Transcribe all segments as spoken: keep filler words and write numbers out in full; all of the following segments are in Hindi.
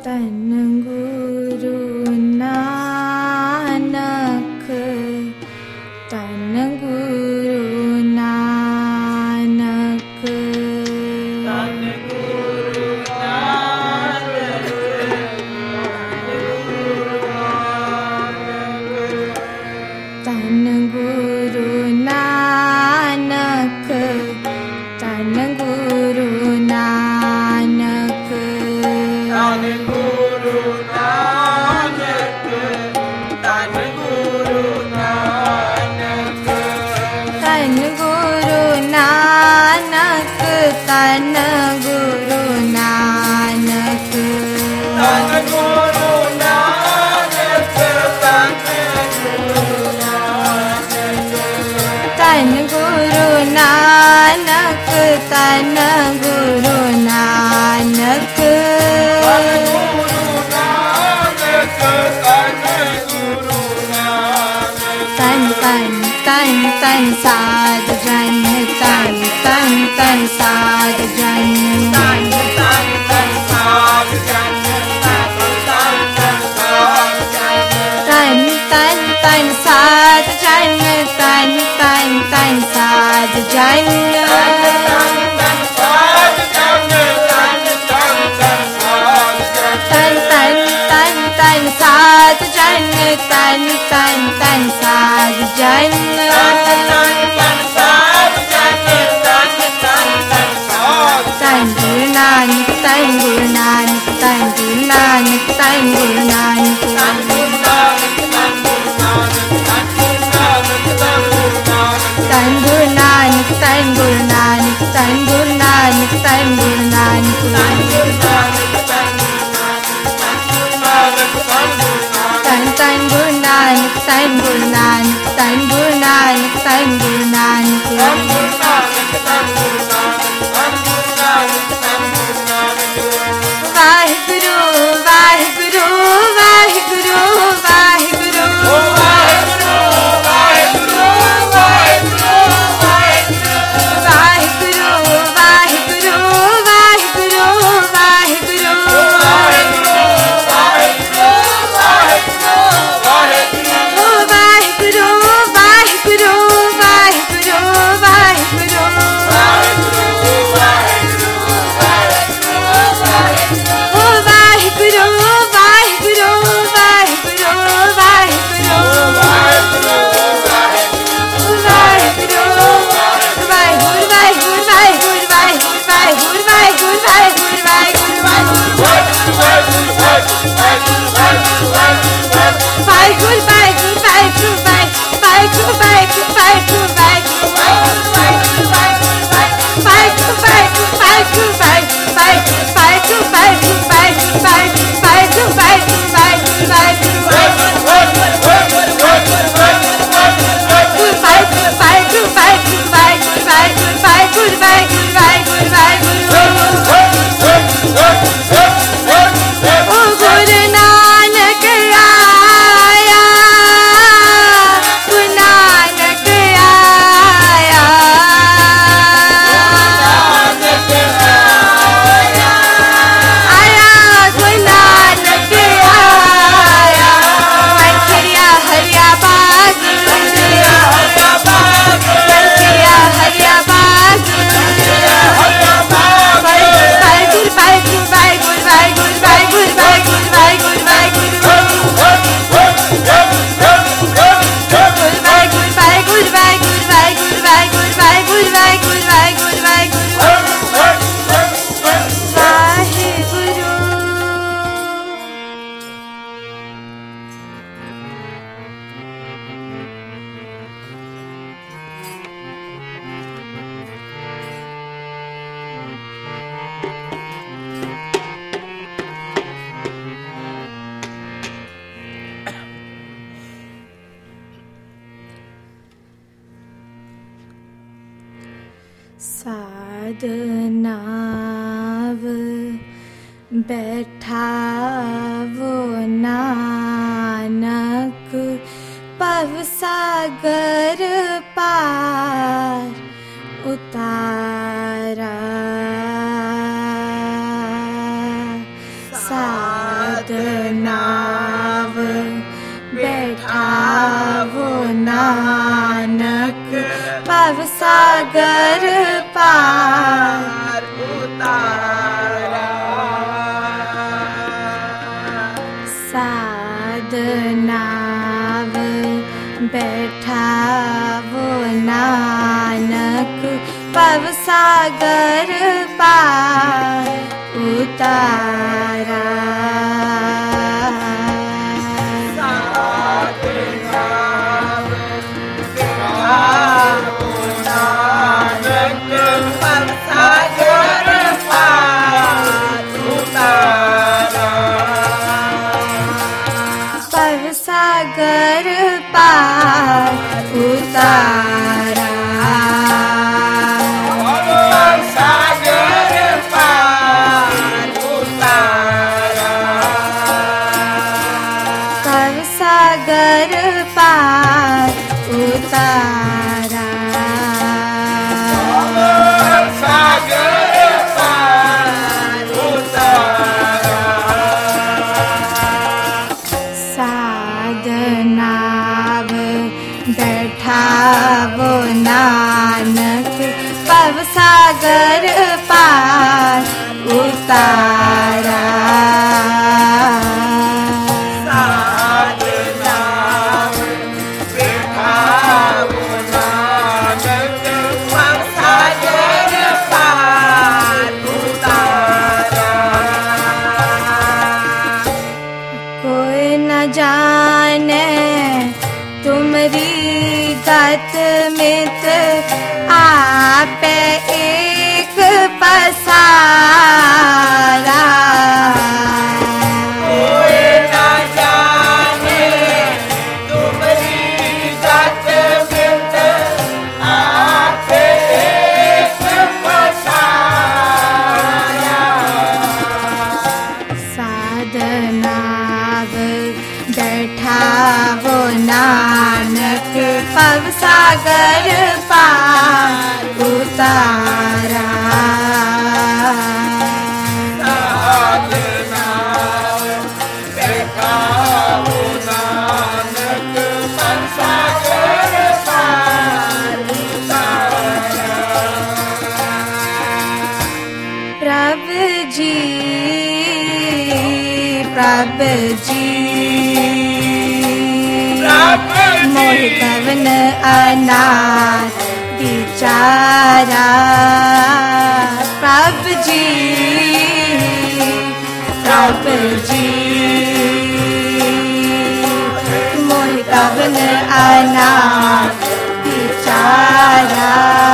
साधनाव बैठा वो नानक पव सागर पार उतारा। नानक भव सागर पार उतारा। साधनाव बैठा वो नानक भव सागर पार उतारा। सागर पार उतारा। सागर पार उतारा। भव सागर पार उतारा। सागर पार उतारा। साधनाव बैठा वो नानक भव सागर पार उतारा। साधनाव बैठा वो नानक भव सागर पार उतारा। कोई न जाने तुमरी गत मित आप एक पसारा। कोई न जाने तुमरी गत मित आप एक पसारा। साधनाव बैठा वो नानक भव सागर पार उतारा। साधनाव बैठा वो नानक भव सागर पार उतारा। प्रभु जी प्रभु जी मोह कवन अनाथ बिचारा। प्रभु जी प्रभु जी मोह कवन अनाथ बिचारा।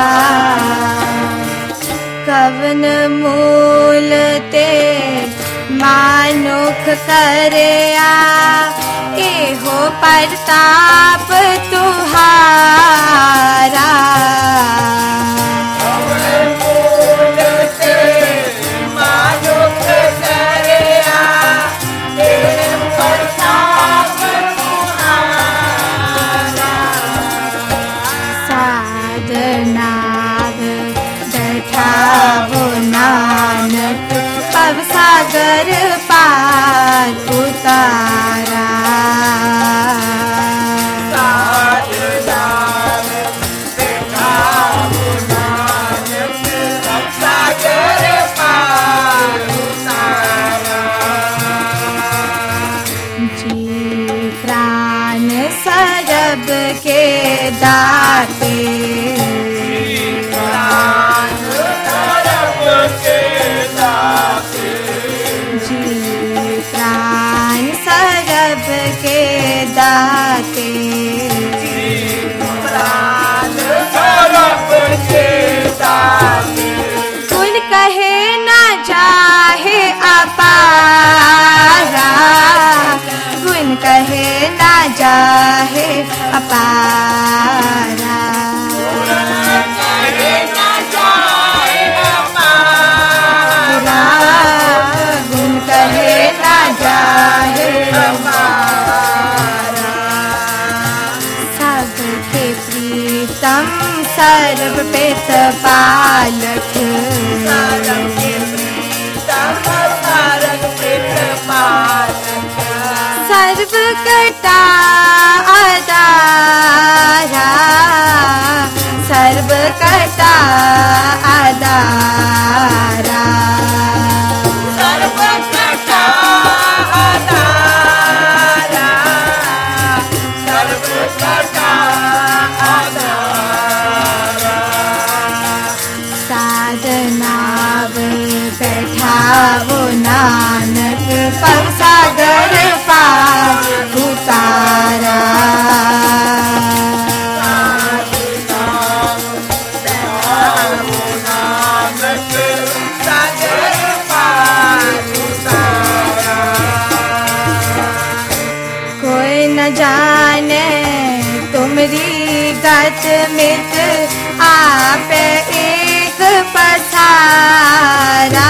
कवन मूल ते मानुख करया एहो प्रताप तुहारा। कवन मूल ते मानुख करया एहो प्रताप तुहारा। साधनाव बैठा वो नानक भव सागर पार उतारा। साधनाव बैठा वो नानक भव सागर पार उतारा। जी प्राण सरब के दाते के दाते। प्राण सरब के दाते। गुण कहे न जाहे अपारा। गुण कहे न जाहे अपारा। गुण कहे न जाहे अपारा। सबके प्रीतम सर्व पेत पालक। सबके प्रीतम सर्व पेत पालक। सर्व कटा आधारा। नानक पग सागर पार उतारा। कोई न जाने तुमरी गत मित आप एक पसारा।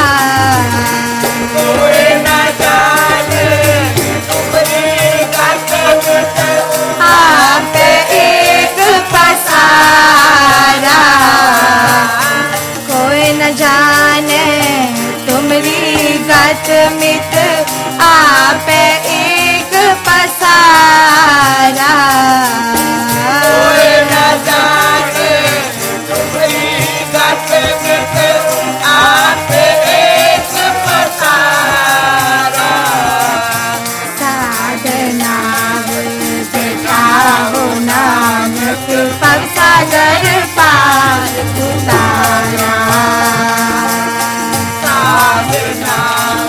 कोई न जाने तुमरी गत मित आप एक पसारा। कोई न जाने तुमरी गत मित आप एक पसारा। कोई न जाने तुमरी गत मित आप एक पसारा। साधना बैठाओ नानक पग सागर पार उतारा। साधना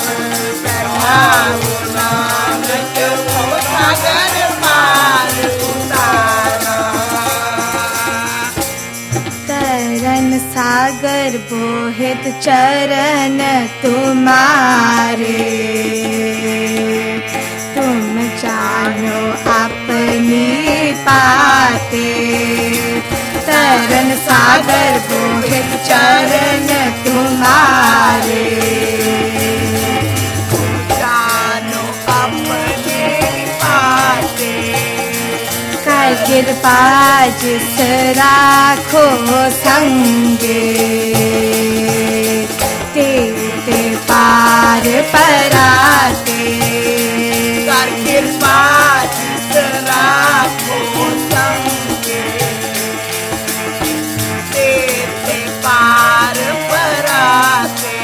बैठाओ नानक पग सागर पार उतारा। तरन सागर बोहित चरण तुम्हारे। तुम जानो अपनी पाते। तरन सागर बोहित चरण तुम्हारे। जानो अपने पाते। कर कृपा जिस राखो संगे। तेरे पार पराते। कर कृपा जिस राखो संगे। तेरे पार पराते।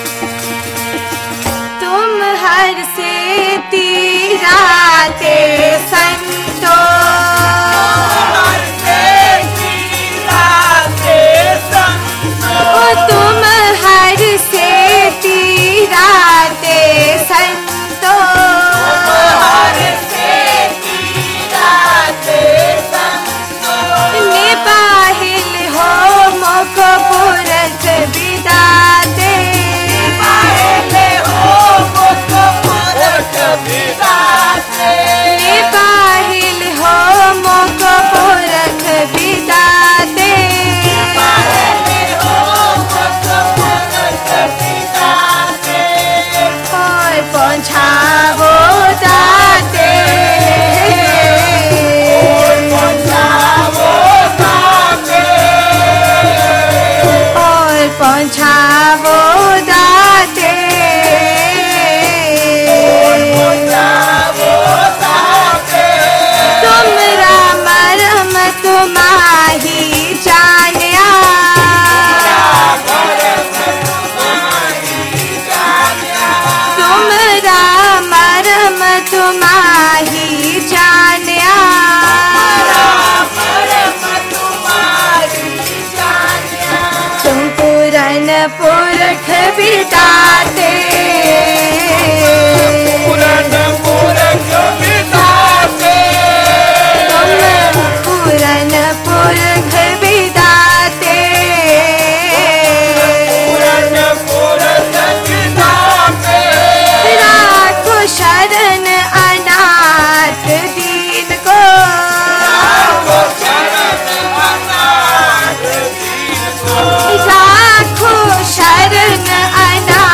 तुम हर से तीराते संतो। हर से तीराते संतो। ओ तुम हर से तीराते संतो। हर से तीराते संतो। निबाहिल हो मुख पुरख विदाते। पहले हो मुख पुरख विदाते। निबाहिल हो मुख पुरख विदाते। पहले हो मुख पुरख विदाते। और पहुँचावो दाते। और पहुँचावो दाते। और पहुँचावो दाते। पहुँचावो दाते। तुमरा मरम तुम्हारी जानिया। तुमरा मरम तुम्हारी जानिया। तुम पूरन पुरख बिदाते। पुरन पुरख विदाते। तुम पूरन पुरख बिदाते। पुरन पुरख विदाते। राखो शरण अनाथ दीन को। राखो शरण अनाथ दीन को। राखो शरण अनाथ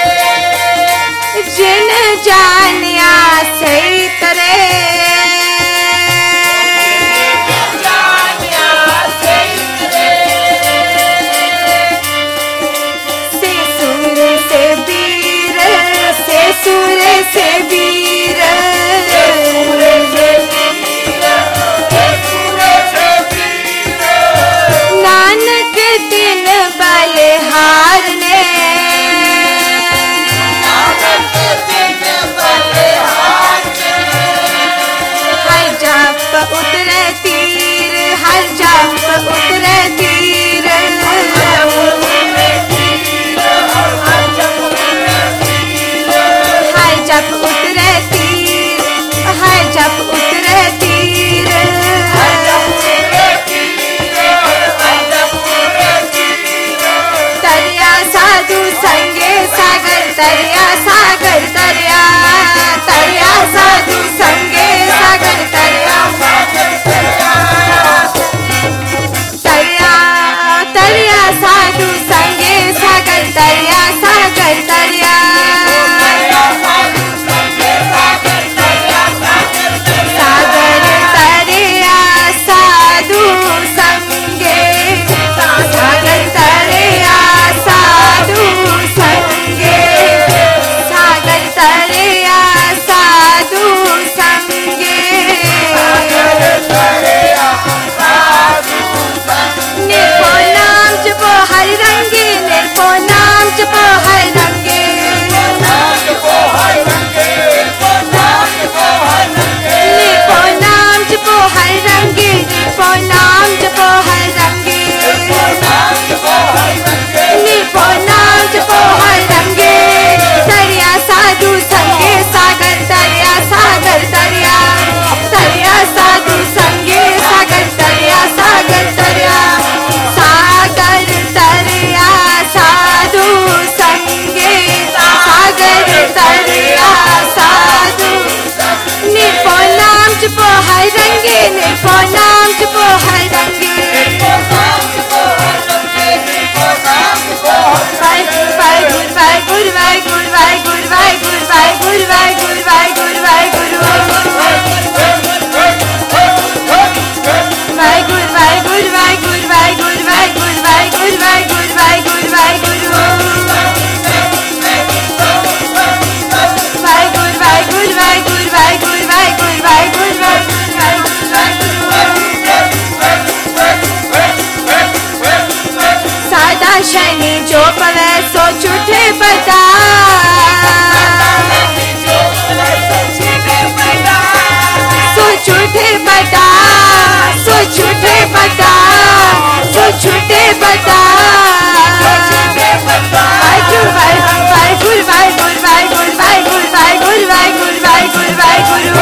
जो पवे सो छूटे बता सो छूटे बता सो छूटे बता सो छूटे बता वाहिगुरु वाहिगुरु वाहिगुरु वाहिगुरु वाहिगुरु वाहिगुरु वाहिगुरु वाहिगुरु वाहिगुरु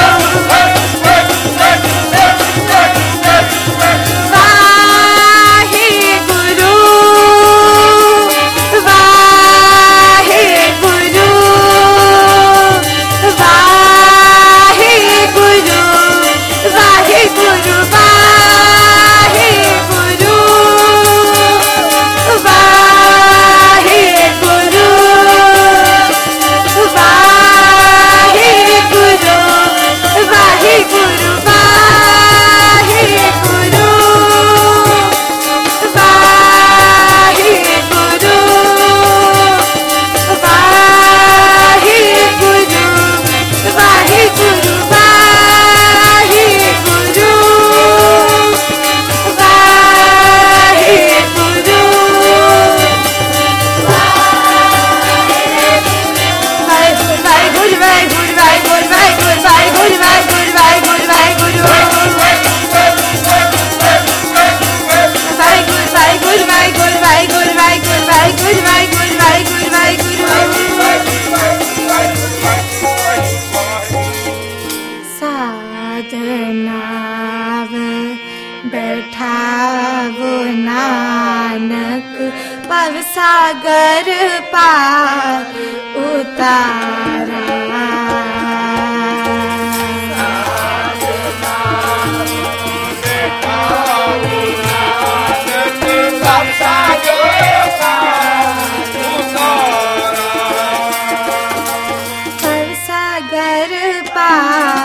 साधनाव बैठावो नानक पव सागर पार उतारा पव सागर पार